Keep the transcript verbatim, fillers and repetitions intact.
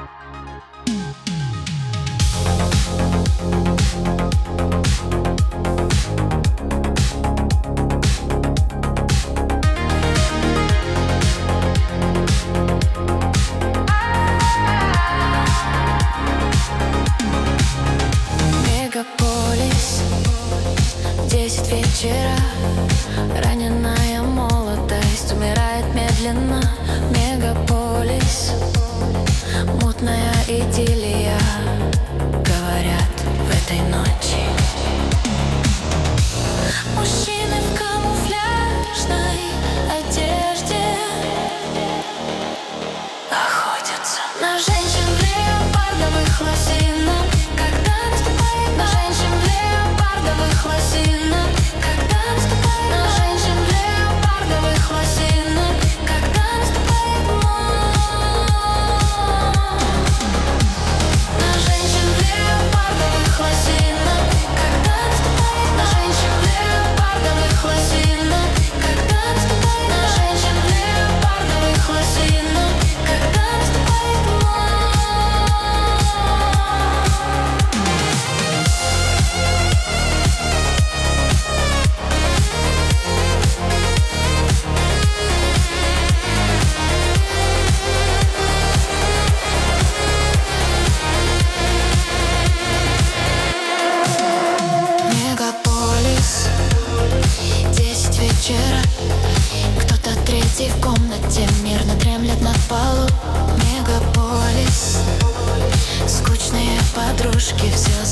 Мегаполис, десять вечера. Раненая молодость умирает медленно. Мегаполис, мутная идиллия. Говорят в этой ночи мужчины в камуфляжной одежде охотятся на женщин в леопардовых лосинах. Когда наступает на женщин в леопардовых лосинах. Когда наступает на женщин в леопардовых лосинах. Когда наступает на женщин в леопардовых лосинах. Когда наступает на женщин в леопардовых лосинах. Когда наступает на женщин в леопардовых лосинах. Когда наступает Мегаполис, десять вечера. Кто-то третий в комнате мирно дремлет на полу. Мегаполис, скучные подружки все